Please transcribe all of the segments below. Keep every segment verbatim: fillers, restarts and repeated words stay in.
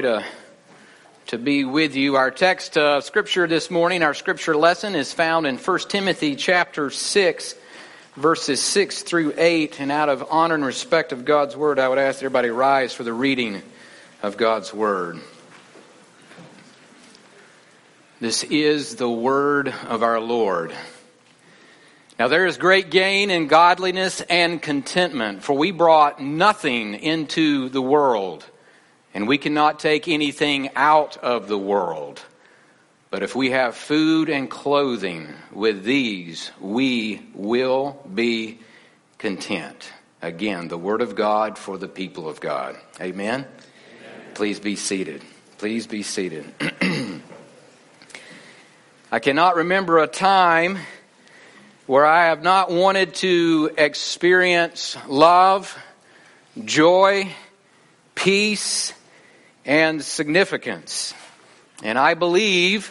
To, to be with you. Our text of Scripture this morning, our Scripture lesson is found in First Timothy chapter six, verses six through eight. And out of honor and respect of God's Word, I would ask everybody rise for the reading of God's Word. This is the Word of our Lord. Now there is great gain in godliness and contentment, for we brought nothing into the world, and we cannot take anything out of the world. But if we have food and clothing, with these we will be content. Again, the Word of God for the people of God. Amen? Amen. Please be seated. Please be seated. I cannot remember a time where I have not wanted to experience love, joy, peace, and significance. And I believe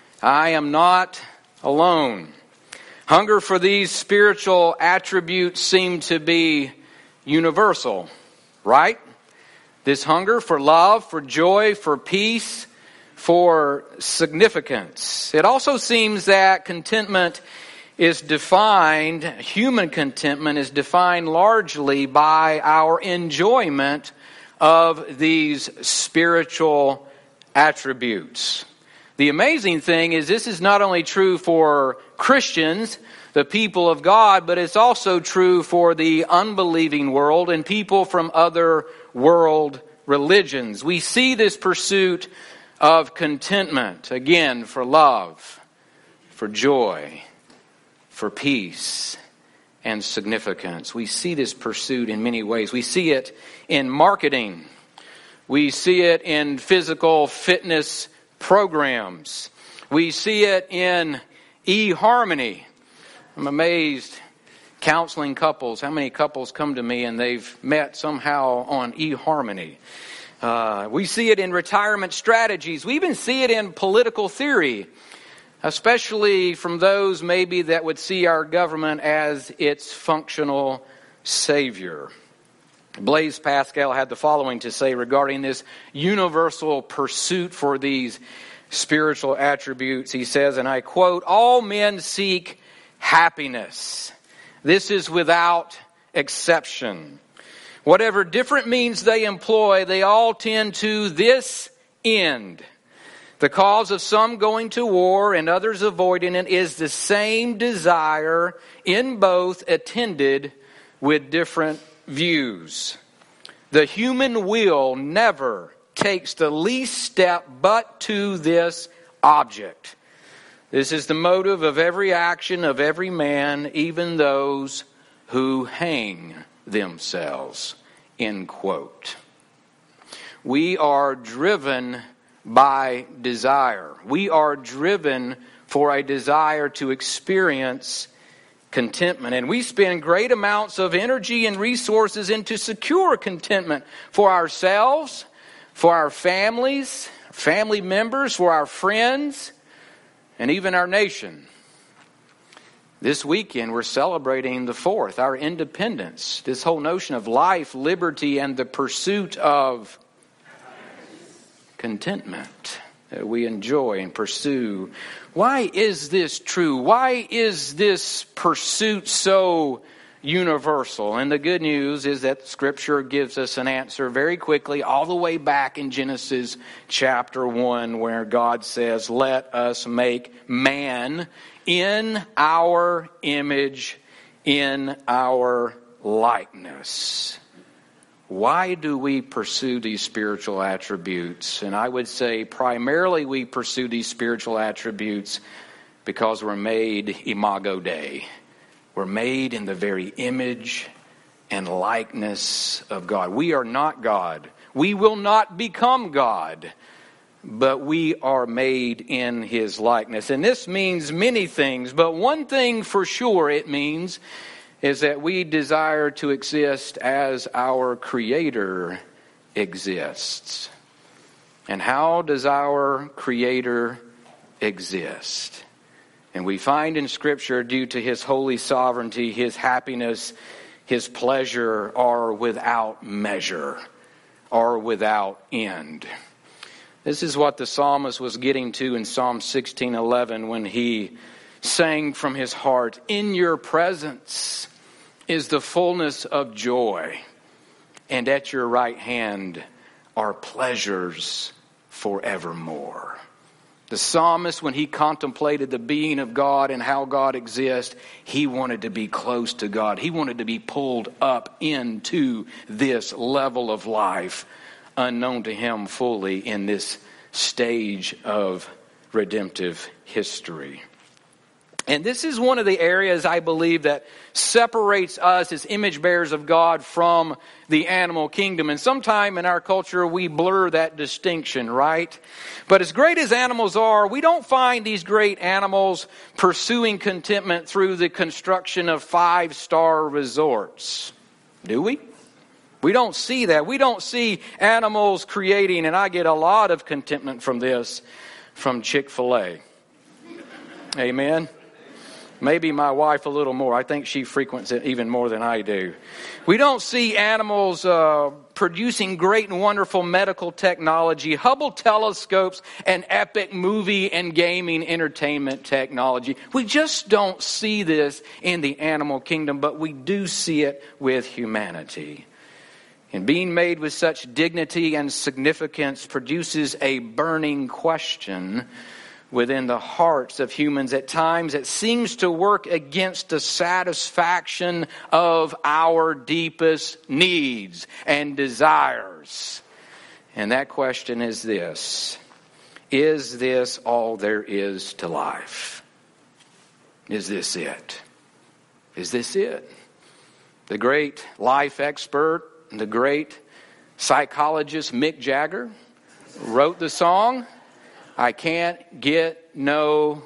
I am not alone. Hunger for these spiritual attributes seem to be universal, right? This hunger for love, for joy, for peace, for significance. It also seems that contentment is defined, human contentment is defined largely by our enjoyment of these spiritual attributes. The amazing thing is this is not only true for Christians, the people of God, but it's also true for the unbelieving world and people from other world religions. We see this pursuit of contentment, again, for love, for joy, for peace, and significance. We see this pursuit in many ways. We see it in marketing. We see it in physical fitness programs. We see it in eHarmony. I'm amazed, counseling couples, how many couples come to me and they've met somehow on eHarmony. Uh, we see it in retirement strategies. We even see it in political theory, especially from those maybe that would see our government as its functional savior. Blaise Pascal had the following to say regarding this universal pursuit for these spiritual attributes. He says, and I quote, "All men seek happiness. This is without exception. Whatever different means they employ, they all tend to this end. The cause of some going to war and others avoiding it is the same desire in both, attended with different views. The human will never takes the least step but to this object. This is the motive of every action of every man, even those who hang themselves." End quote. We are driven by desire. We are driven for a desire to experience contentment. And we spend great amounts of energy and resources into secure contentment for ourselves, for our families, family members, for our friends, and even our nation. This weekend we're celebrating the fourth, our independence. This whole notion of life, liberty, and the pursuit of contentment that we enjoy and pursue. Why is this true? Why is this pursuit so universal? And the good news is that Scripture gives us an answer very quickly, all the way back in Genesis chapter one, where God says, "Let us make man in our image, in our likeness." Why do we pursue these spiritual attributes? And I would say primarily we pursue these spiritual attributes because we're made imago Dei. We're made in the very image and likeness of God. We are not God. We will not become God. But we are made in His likeness. And this means many things. But one thing for sure it means is that we desire to exist as our Creator exists. And how does our Creator exist? And we find in Scripture, due to His holy sovereignty, His happiness, His pleasure are without measure, are without end. This is what the psalmist was getting to in Psalm sixteen eleven when he sang from his heart, "In your presence is the fullness of joy, and at your right hand are pleasures forevermore." The psalmist, when he contemplated the being of God and how God exists, he wanted to be close to God. He wanted to be pulled up into this level of life, unknown to him fully in this stage of redemptive history. And this is one of the areas, I believe, that separates us as image bearers of God from the animal kingdom. And sometime in our culture, we blur that distinction, right? But as great as animals are, we don't find these great animals pursuing contentment through the construction of five-star resorts, do we? We don't see that. We don't see animals creating, and I get a lot of contentment from this, from Chick-fil-A. Amen. Maybe my wife a little more. I think she frequents it even more than I do. We don't see animals uh, producing great and wonderful medical technology, Hubble telescopes, and epic movie and gaming entertainment technology. We just don't see this in the animal kingdom, but we do see it with humanity. And being made with such dignity and significance produces a burning question within the hearts of humans. At times it seems to work against the satisfaction of our deepest needs and desires. And that question is this: is this all there is to life? Is this it? Is this it? The great life expert, the great psychologist Mick Jagger wrote the song, "I can't get no."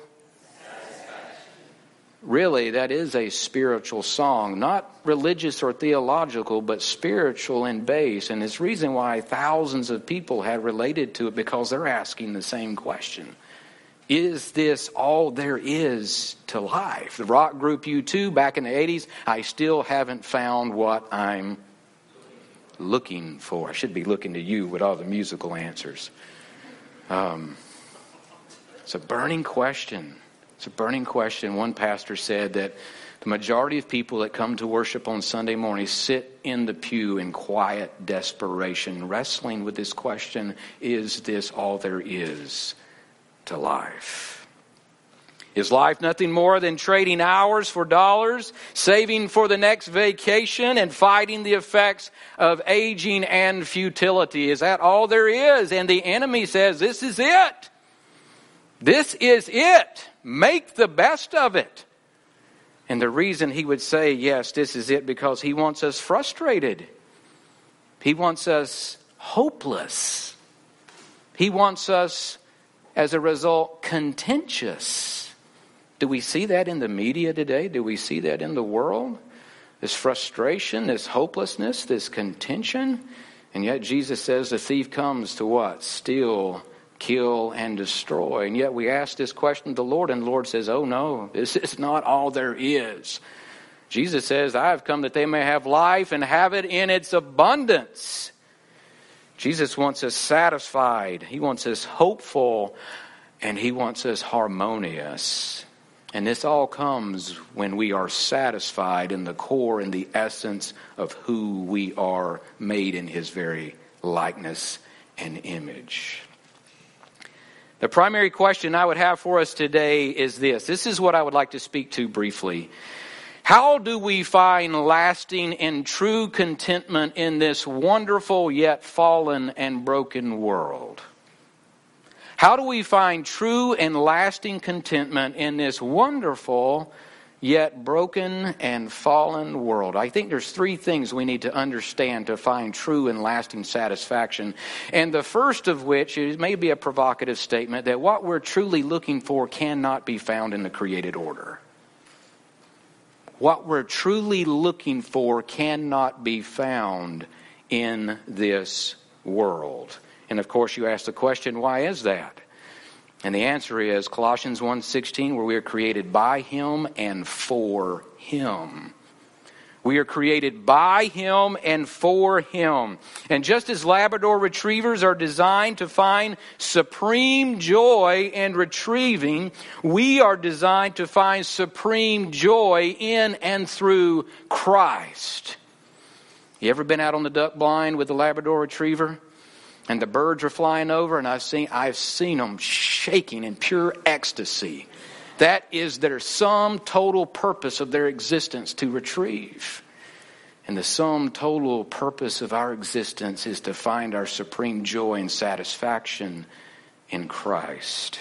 Really, that is a spiritual song, not religious or theological, but spiritual in base. And it's the reason why thousands of people have related to it, because they're asking the same question. Is this all there is to life? The rock group U two back in the eighties, "I still haven't found what I'm looking for." I should be looking to you with all the musical answers. Um... It's a burning question. It's a burning question. One pastor said that the majority of people that come to worship on Sunday morning sit in the pew in quiet desperation, wrestling with this question: is this all there is to life? Is life nothing more than trading hours for dollars, saving for the next vacation, and fighting the effects of aging and futility? Is that all there is? And the enemy says, this is it. This is it. Make the best of it. And the reason he would say, yes, this is it, because he wants us frustrated. He wants us hopeless. He wants us, as a result, contentious. Do we see that in the media today? Do we see that in the world? This frustration, this hopelessness, this contention. And yet Jesus says the thief comes to what? Steal, kill, and destroy. And yet we ask this question to the Lord, and the Lord says, oh no, this is not all there is. Jesus says, I have come that they may have life and have it in its abundance. Jesus wants us satisfied. He wants us hopeful, and he wants us harmonious. And this all comes when we are satisfied in the core and the essence of who we are, made in his very likeness and image. The primary question I would have for us today is this. This is what I would like to speak to briefly. How do we find lasting and true contentment in this wonderful yet fallen and broken world? How do we find true and lasting contentment in this wonderful yet broken and fallen world? I think there's three things we need to understand to find true and lasting satisfaction. And the first of which is maybe a provocative statement, that what we're truly looking for cannot be found in the created order. What we're truly looking for cannot be found in this world. And of course you ask the question, why is that? And the answer is Colossians one sixteen, where we are created by him and for him. We are created by Him and for Him. And just as Labrador retrievers are designed to find supreme joy in retrieving, we are designed to find supreme joy in and through Christ. You ever been out on the duck blind with the Labrador retriever? And the birds are flying over, and I've seen I've seen them shaking in pure ecstasy. That is their sum total purpose of their existence, to retrieve. And the sum total purpose of our existence is to find our supreme joy and satisfaction in Christ.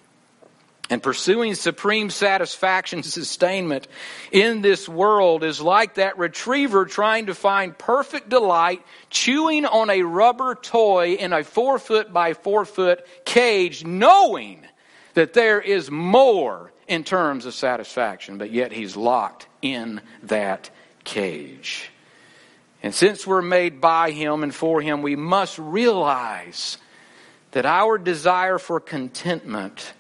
And pursuing supreme satisfaction and sustainment in this world is like that retriever trying to find perfect delight, chewing on a rubber toy in a four foot by four foot cage, knowing that there is more in terms of satisfaction, but yet he's locked in that cage. And since we're made by Him and for Him, we must realize that our desire for contentment,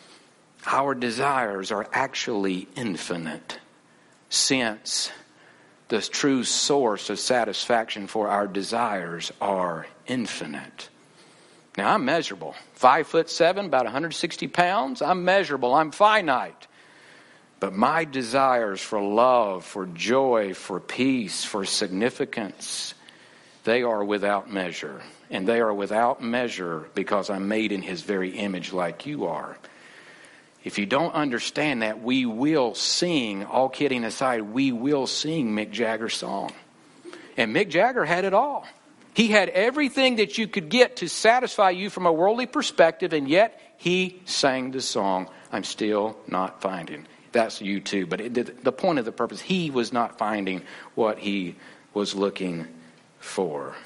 our desires are actually infinite, since the true source of satisfaction for our desires are infinite. Now, I'm measurable. Five foot seven, about one hundred sixty pounds. I'm measurable. I'm finite. But my desires for love, for joy, for peace, for significance, they are without measure. And they are without measure because I'm made in His very image like you are. If you don't understand that, we will sing, all kidding aside, we will sing Mick Jagger's song. And Mick Jagger had it all. He had everything that you could get to satisfy you from a worldly perspective, and yet he sang the song, I'm Still Not Finding. That's you too, but it, the point of the purpose, he was not finding what he was looking for.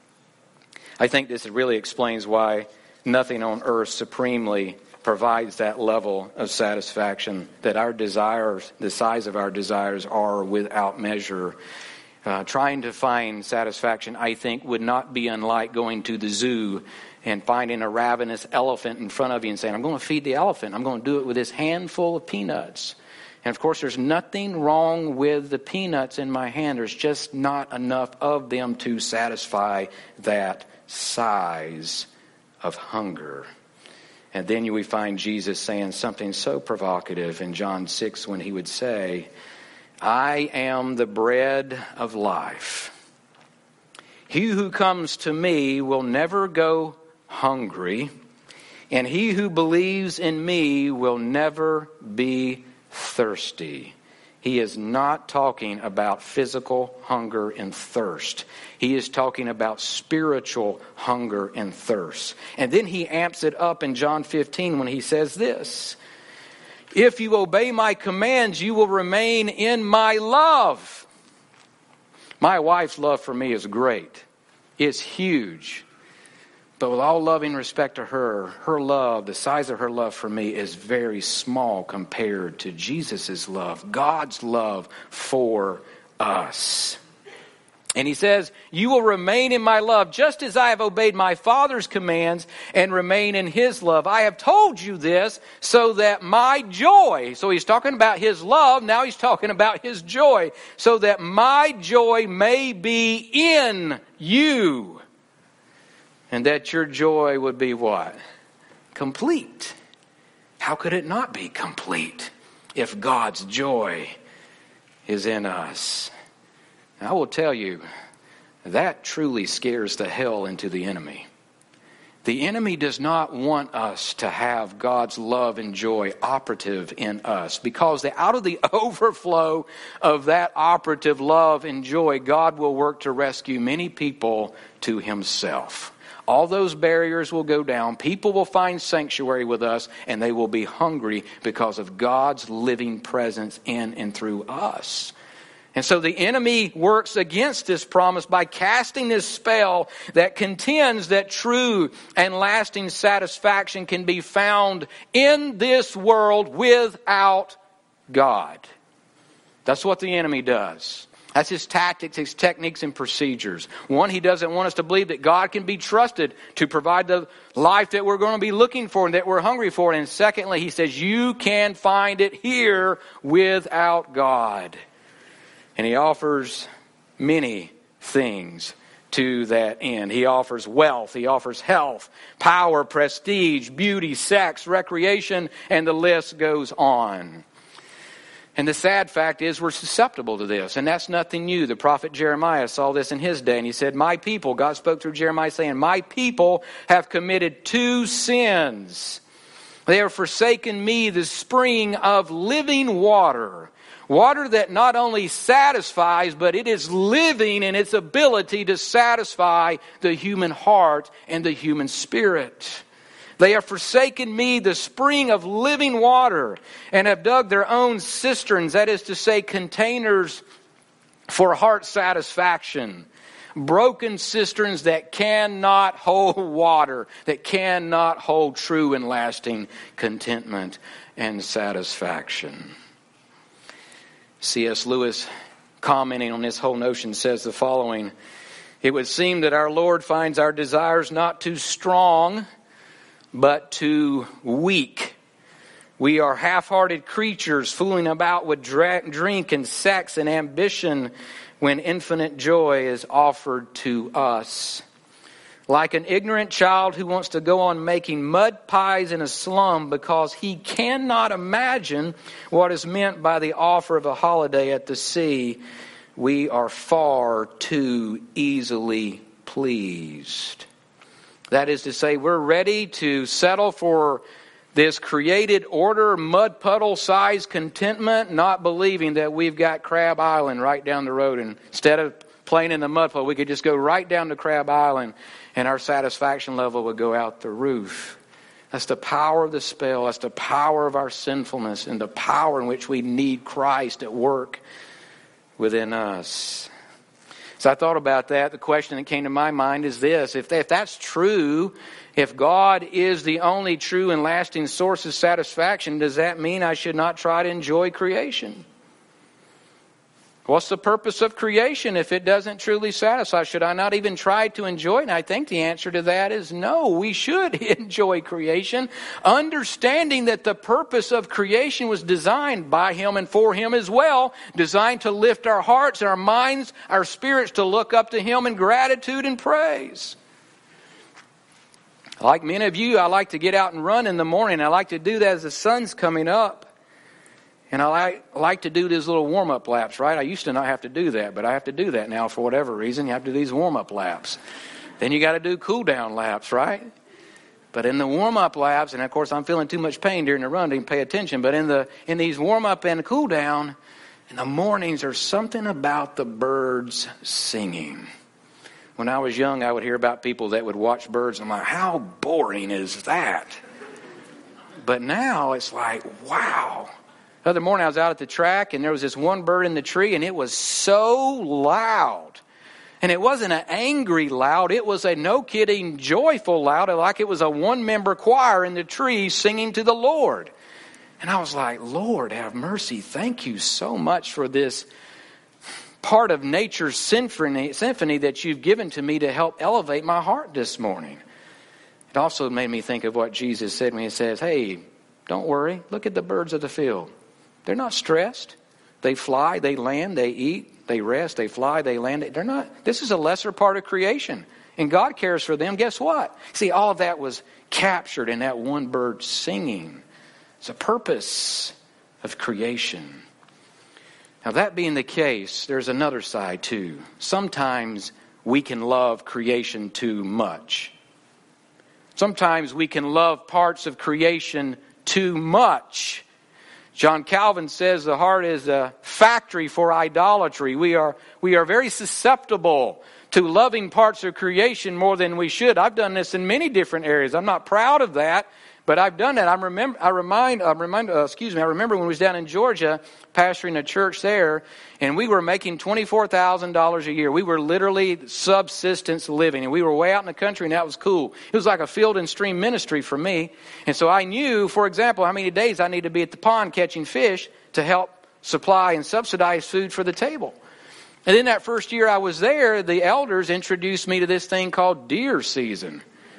I think this really explains why nothing on earth supremely provides that level of satisfaction, that our desires, the size of our desires, are without measure. Uh, trying to find satisfaction, I think, would not be unlike going to the zoo and finding a ravenous elephant in front of you and saying, I'm going to feed the elephant. I'm going to do it with this handful of peanuts. And of course, there's nothing wrong with the peanuts in my hand. There's just not enough of them to satisfy that size of hunger. And then we find Jesus saying something so provocative in John six when he would say, I am the bread of life. He who comes to me will never go hungry, and he who believes in me will never be thirsty. He is not talking about physical hunger and thirst. He is talking about spiritual hunger and thirst. And then he amps it up in John fifteen when he says this, if you obey my commands, you will remain in my love. My wife's love for me is great. It's huge. But with all loving respect to her, her love, the size of her love for me is very small compared to Jesus' love, God's love for us. And he says, you will remain in my love just as I have obeyed my Father's commands and remain in his love. I have told you this so that my joy, so he's talking about his love, now he's talking about his joy, so that my joy may be in you. And that your joy would be what? Complete. How could it not be complete if God's joy is in us? I will tell you, that truly scares the hell into the enemy. The enemy does not want us to have God's love and joy operative in us, because the, out of the overflow of that operative love and joy, God will work to rescue many people to himself. All those barriers will go down. People will find sanctuary with us, and they will be hungry because of God's living presence in and through us. And so the enemy works against this promise by casting this spell that contends that true and lasting satisfaction can be found in this world without God. That's what the enemy does. That's his tactics, his techniques, and procedures. One, he doesn't want us to believe that God can be trusted to provide the life that we're going to be looking for and that we're hungry for. And secondly, he says you can find it here without God. And he offers many things to that end. He offers wealth, he offers health, power, prestige, beauty, sex, recreation, and the list goes on. And the sad fact is we're susceptible to this, and that's nothing new. The prophet Jeremiah saw this in his day, and he said, my people, God spoke through Jeremiah saying, my people have committed two sins. They have forsaken me, the spring of living water. Water that not only satisfies, but it is living in its ability to satisfy the human heart and the human spirit. They have forsaken me, the spring of living water, and have dug their own cisterns, that is to say, containers for heart satisfaction. Broken cisterns that cannot hold water, that cannot hold true and lasting contentment and satisfaction. C S Lewis, commenting on this whole notion, says the following: it would seem that our Lord finds our desires not too strong, but too weak. We are half-hearted creatures fooling about with drink and sex and ambition when infinite joy is offered to us. Like an ignorant child who wants to go on making mud pies in a slum because he cannot imagine what is meant by the offer of a holiday at the sea, we are far too easily pleased. That is to say, we're ready to settle for this created order, mud puddle size contentment, not believing that we've got Crab Island right down the road. And instead of playing in the mud puddle, we could just go right down to Crab Island and our satisfaction level would go out the roof. That's the power of the spell. That's the power of our sinfulness and the power in which we need Christ at work within us. So I thought about that. The question that came to my mind is this: if, if that's true, if God is the only true and lasting source of satisfaction, does that mean I should not try to enjoy creation? What's the purpose of creation if it doesn't truly satisfy? Should I not even try to enjoy it? And I think the answer to that is no. We should enjoy creation, understanding that the purpose of creation was designed by Him and for Him as well, designed to lift our hearts, our minds, our spirits to look up to Him in gratitude and praise. Like many of you, I like to get out and run in the morning. I like to do that as the sun's coming up. And I like, like to do these little warm-up laps, right? I used to not have to do that, but I have to do that now for whatever reason. You have to do these warm-up laps. Then you got to do cool-down laps, right? But in the warm-up laps, and of course I'm feeling too much pain during the run to even pay attention, but in the in these warm-up and cool-down, in the mornings, there's something about the birds singing. When I was young, I would hear about people that would watch birds, and I'm like, how boring is that? But now it's like, wow. The other morning I was out at the track and there was this one bird in the tree and it was so loud. And it wasn't an angry loud, it was a no kidding joyful loud, like it was a one member choir in the tree singing to the Lord. And I was like, Lord, have mercy. Thank you so much for this part of nature's symphony, symphony that you've given to me to help elevate my heart this morning. It also made me think of what Jesus said when He says, hey, don't worry, look at the birds of the field. They're not stressed. They fly, they land, they eat, they rest, they fly, they land. They're not. This is a lesser part of creation. And God cares for them. Guess what? See, all of that was captured in that one bird singing. It's a purpose of creation. Now, that being the case, there's another side too. Sometimes we can love creation too much. Sometimes we can love parts of creation too much. John Calvin says the heart is a factory for idolatry. We are we are very susceptible to loving parts of creation more than we should. I've done this in many different areas. I'm not proud of that, but I've done that. I remember. I remind. I remind. Uh, excuse me. I remember when we was down in Georgia, pastoring a church there, and we were making twenty-four thousand dollars a year. We were literally subsistence living, and we were way out in the country, and that was cool. It was like a field and stream ministry for me, and so I knew, for example, how many days I need to be at the pond catching fish to help supply and subsidize food for the table. And then that first year I was there, the elders introduced me to this thing called deer season.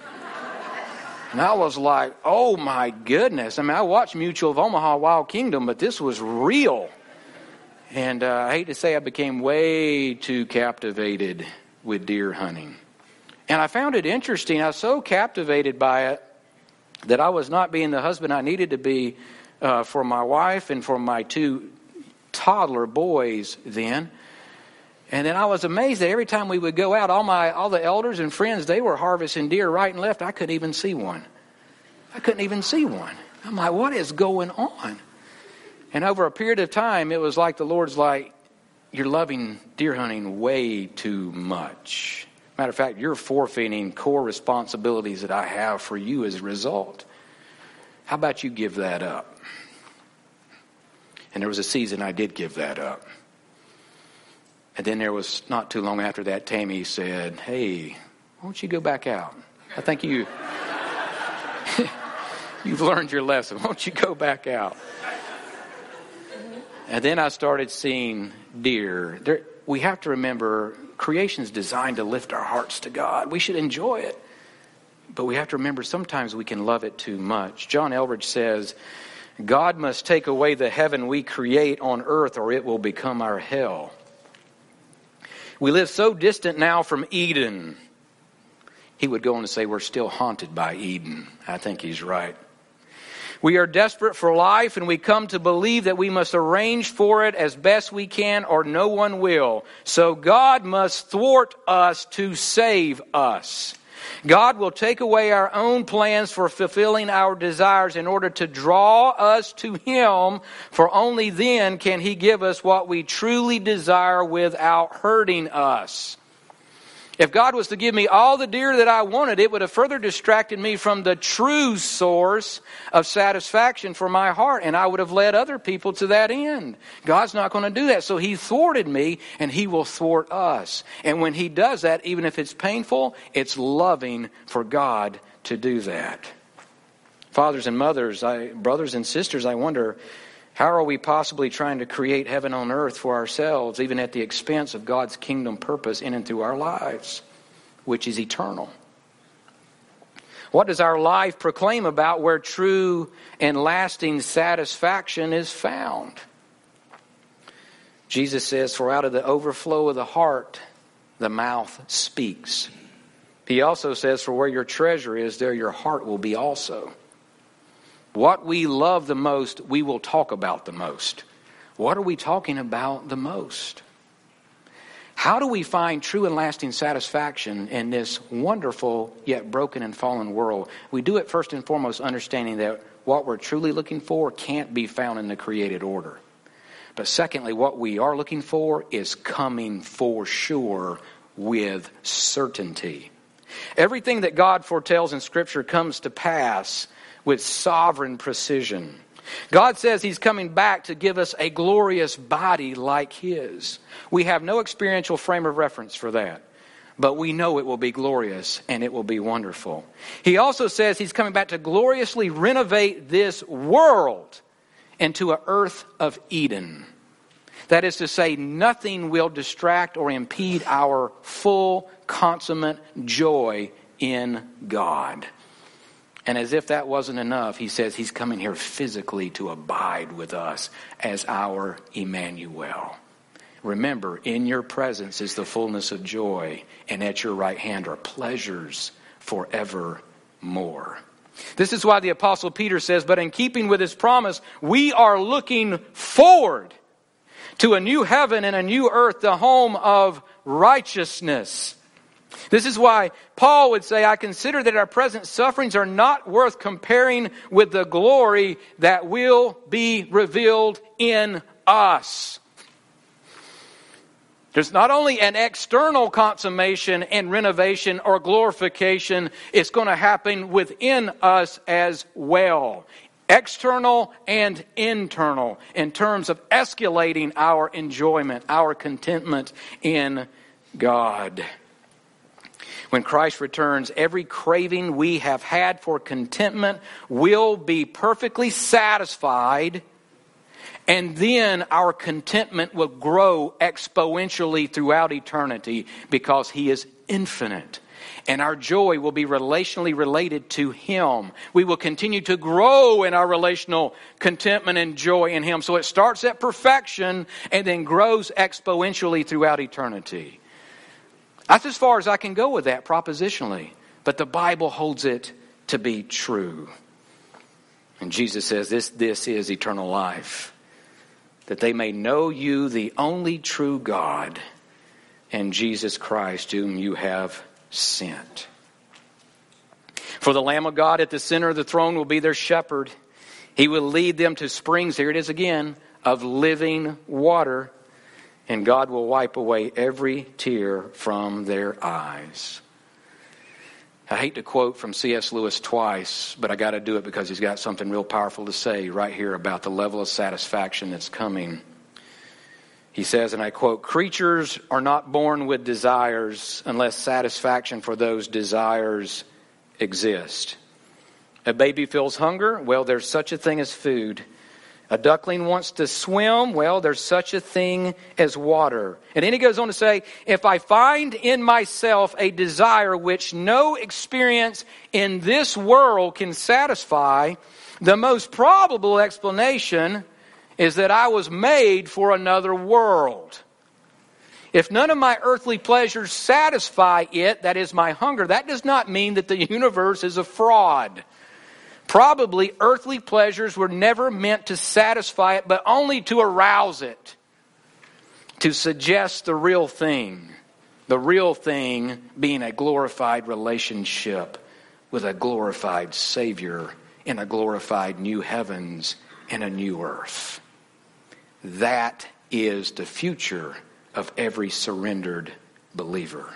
And I was like, oh my goodness. I mean, I watched Mutual of Omaha, Wild Kingdom, but this was real. And uh, I hate to say I became way too captivated with deer hunting. And I found it interesting. I was so captivated by it that I was not being the husband I needed to be uh, for my wife and for my two toddler boys then. And then I was amazed that every time we would go out, all my all the elders and friends, they were harvesting deer right and left. I couldn't even see one. I couldn't even see one. I'm like, what is going on? And over a period of time, it was like the Lord's like, you're loving deer hunting way too much. Matter of fact, you're forfeiting core responsibilities that I have for you as a result. How about you give that up? And there was a season I did give that up. And then there was not too long after that, Tammy said, hey, why don't you go back out? I think you, you've learned your lesson. Why don't you go back out? And then I started seeing deer. There, we have to remember, creation is designed to lift our hearts to God. We should enjoy it. But we have to remember sometimes we can love it too much. John Eldridge says, God must take away the heaven we create on earth or it will become our hell. We live so distant now from Eden. He would go on to say we're still haunted by Eden. I think he's right. We are desperate for life, and we come to believe that we must arrange for it as best we can, or no one will. So God must thwart us to save us. God will take away our own plans for fulfilling our desires in order to draw us to Him, for only then can He give us what we truly desire without hurting us. If God was to give me all the deer that I wanted, it would have further distracted me from the true source of satisfaction for my heart, and I would have led other people to that end. God's not going to do that, so He thwarted me, and He will thwart us. And when He does that, even if it's painful, it's loving for God to do that. Fathers and mothers, I, brothers and sisters, I wonder, how are we possibly trying to create heaven on earth for ourselves, even at the expense of God's kingdom purpose in and through our lives, which is eternal? What does our life proclaim about where true and lasting satisfaction is found? Jesus says, for out of the overflow of the heart, the mouth speaks. He also says, for where your treasure is, there your heart will be also. What we love the most, we will talk about the most. What are we talking about the most? How do we find true and lasting satisfaction in this wonderful yet broken and fallen world? We do it first and foremost understanding that what we're truly looking for can't be found in the created order. But secondly, what we are looking for is coming for sure with certainty. Everything that God foretells in Scripture comes to pass with sovereign precision. God says He's coming back to give us a glorious body like His. We have no experiential frame of reference for that, but we know it will be glorious and it will be wonderful. He also says He's coming back to gloriously renovate this world into an earth of Eden. That is to say, nothing will distract or impede our full, consummate joy in God. And as if that wasn't enough, He says He's coming here physically to abide with us as our Emmanuel. Remember, in your presence is the fullness of joy, and at your right hand are pleasures forevermore. This is why the Apostle Peter says, but in keeping with his promise, we are looking forward to a new heaven and a new earth, the home of righteousness. This is why Paul would say, I consider that our present sufferings are not worth comparing with the glory that will be revealed in us. There's not only an external consummation and renovation or glorification, it's going to happen within us as well. External and internal, in terms of escalating our enjoyment, our contentment in God. When Christ returns, every craving we have had for contentment will be perfectly satisfied, and then our contentment will grow exponentially throughout eternity because He is infinite. And our joy will be relationally related to Him. We will continue to grow in our relational contentment and joy in Him. So it starts at perfection and then grows exponentially throughout eternity. That's as far as I can go with that propositionally. But the Bible holds it to be true. And Jesus says this, this is eternal life. That they may know you, the only true God, and Jesus Christ, whom you have sent. For the Lamb of God at the center of the throne will be their shepherd. He will lead them to springs, here it is again, of living water. And God will wipe away every tear from their eyes. I hate to quote from C S Lewis twice, but I got to do it because he's got something real powerful to say right here about the level of satisfaction that's coming. He says, and I quote, "Creatures are not born with desires unless satisfaction for those desires exist. A baby feels hunger. Well, there's such a thing as food. A duckling wants to swim. Well, there's such a thing as water." And then he goes on to say, "If I find in myself a desire which no experience in this world can satisfy, the most probable explanation is that I was made for another world. If none of my earthly pleasures satisfy it, that is my hunger, that does not mean that the universe is a fraud. Probably earthly pleasures were never meant to satisfy it, but only to arouse it, to suggest the real thing. The real thing being a glorified relationship with a glorified Savior in a glorified new heavens and a new earth. That is the future of every surrendered believer."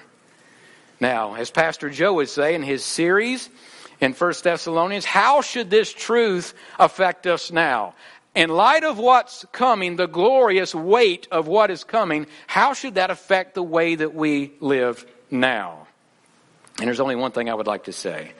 Now, as Pastor Joe would say in his series in First Thessalonians, how should this truth affect us now? In light of what's coming, the glorious weight of what is coming, how should that affect the way that we live now? And there's only one thing I would like to say.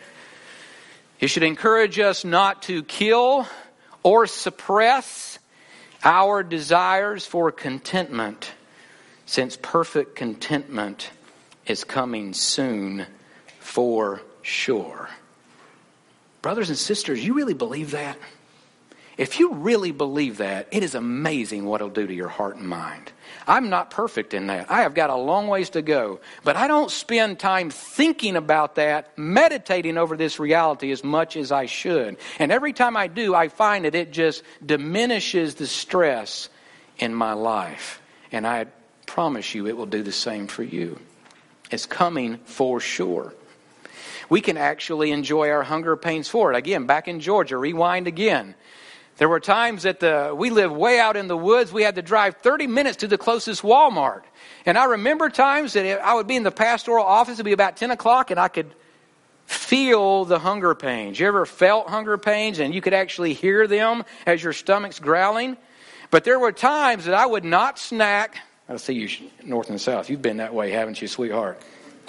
It should encourage us not to kill or suppress our desires for contentment, since perfect contentment is coming soon for sure. Brothers and sisters, you really believe that? If you really believe that, it is amazing what it'll do to your heart and mind. I'm not perfect in that. I have got a long ways to go. But I don't spend time thinking about that, meditating over this reality as much as I should. And every time I do, I find that it just diminishes the stress in my life. And I promise you it will do the same for you. It's coming for sure. We can actually enjoy our hunger pains for it. Again, back in Georgia, rewind again. There were times that the we lived way out in the woods. We had to drive thirty minutes to the closest Walmart. And I remember times that I would be in the pastoral office. It would be about ten o'clock and I could feel the hunger pains. You ever felt hunger pains and you could actually hear them as your stomach's growling? But there were times that I would not snack. I see you north and south. You've been that way, haven't you, sweetheart?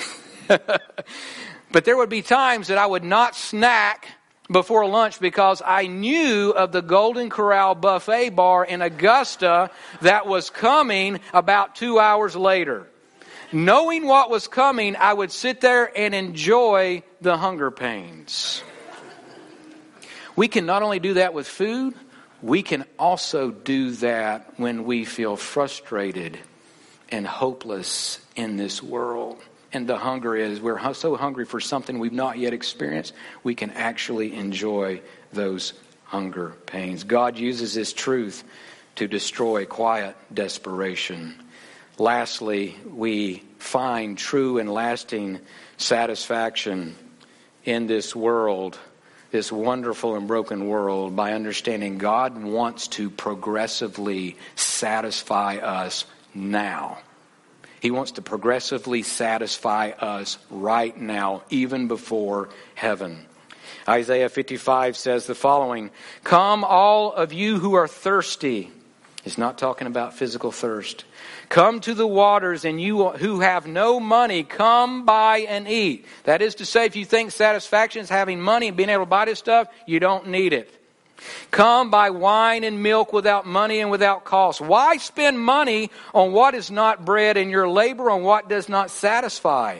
But there would be times that I would not snack before lunch because I knew of the Golden Corral buffet bar in Augusta that was coming about two hours later. Knowing what was coming, I would sit there and enjoy the hunger pains. We can not only do that with food, we can also do that when we feel frustrated and hopeless in this world. And the hunger is, we're so hungry for something we've not yet experienced, we can actually enjoy those hunger pains. God uses this truth to destroy quiet desperation. Lastly, we find true and lasting satisfaction in this world, this wonderful and broken world, by understanding God wants to progressively satisfy us now. He wants to progressively satisfy us right now, even before heaven. Isaiah fifty-five says the following, "Come, all of you who are thirsty." He's not talking about physical thirst. "Come to the waters, and you who have no money, come buy and eat." That is to say, if you think satisfaction is having money and being able to buy this stuff, you don't need it. "Come buy wine and milk without money and without cost." Why spend money on what is not bread and your labor on what does not satisfy?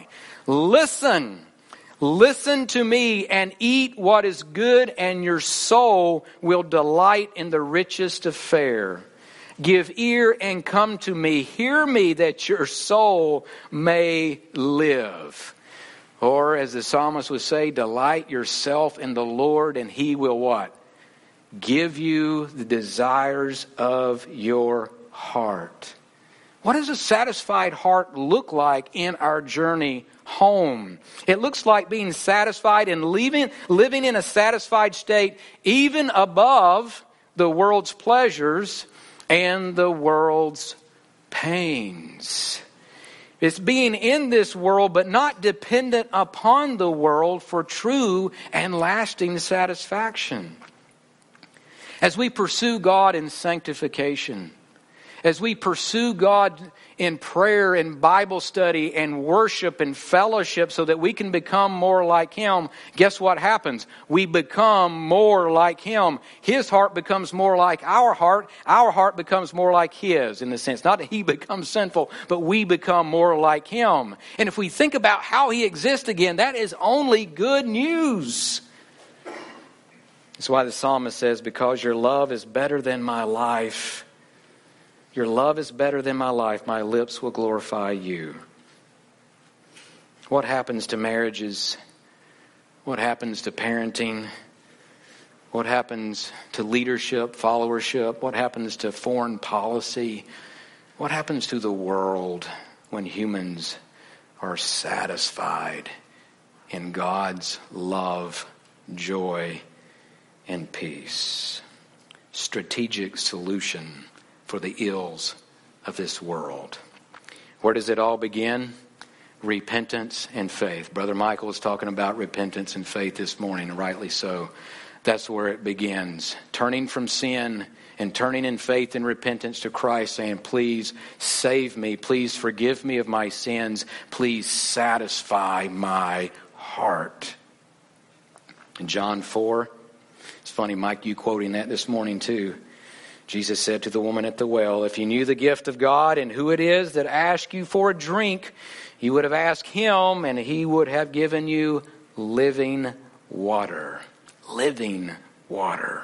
Listen, listen to me and eat what is good, and your soul will delight in the richest of fare. Give ear and come to me. Hear me that your soul may live. Or as the psalmist would say, delight yourself in the Lord and He will what? Give you the desires of your heart. What does a satisfied heart look like in our journey home? It looks like being satisfied and living, living in a satisfied state even above the world's pleasures and the world's pains. It's being in this world but not dependent upon the world for true and lasting satisfaction. As we pursue God in sanctification, as we pursue God in prayer and Bible study and worship and fellowship so that we can become more like Him, guess what happens? We become more like Him. His heart becomes more like our heart. Our heart becomes more like His, in the sense. Not that He becomes sinful, but we become more like Him. And if we think about how He exists again, that is only good news. That's why the psalmist says, because your love is better than my life. Your love is better than my life. My lips will glorify you. What happens to marriages? What happens to parenting? What happens to leadership, followership? What happens to foreign policy? What happens to the world when humans are satisfied in God's love, joy, and peace? Strategic solution for the ills of this world. Where does it all begin? Repentance and faith. Brother Michael was talking about repentance and faith this morning, and rightly so. That's where it begins. Turning from sin and turning in faith and repentance to Christ, saying, please save me. Please forgive me of my sins. Please satisfy my heart. In John four, it's funny, Mike, you quoting that this morning too. Jesus said to the woman at the well, if you knew the gift of God and who it is that asks you for a drink, you would have asked Him and He would have given you living water. Living water.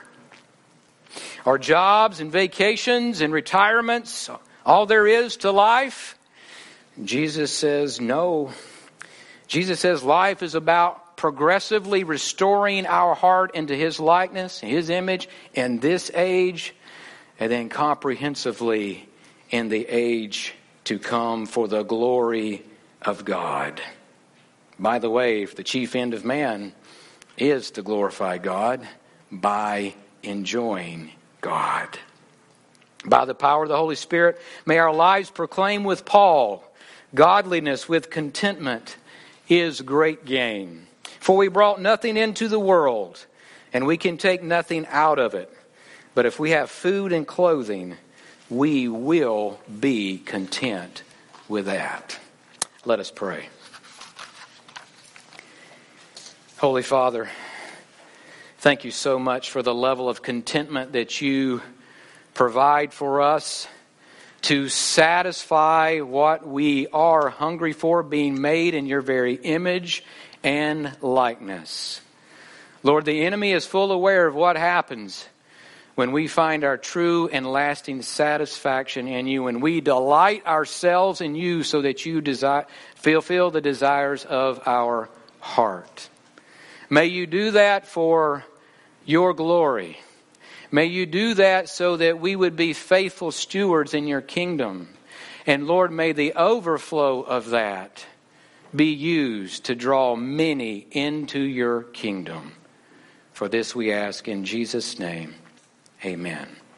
Our jobs and vacations and retirements, all there is to life? Jesus says no. Jesus says life is about progressively restoring our heart into His likeness, His image in this age, and then comprehensively in the age to come for the glory of God. By the way, the chief end of man is to glorify God by enjoying God. By the power of the Holy Spirit, may our lives proclaim with Paul, godliness with contentment is great gain. For we brought nothing into the world, and we can take nothing out of it. But if we have food and clothing, we will be content with that. Let us pray. Holy Father, thank you so much for the level of contentment that you provide for us to satisfy what we are hungry for, being made in your very image and likeness. Lord, the enemy is full aware of what happens when we find our true and lasting satisfaction in you, when we delight ourselves in you so that you desire, fulfill the desires of our heart. May you do that for your glory. May you do that so that we would be faithful stewards in your kingdom. And Lord, may the overflow of that be used to draw many into your kingdom. For this we ask in Jesus' name. Amen.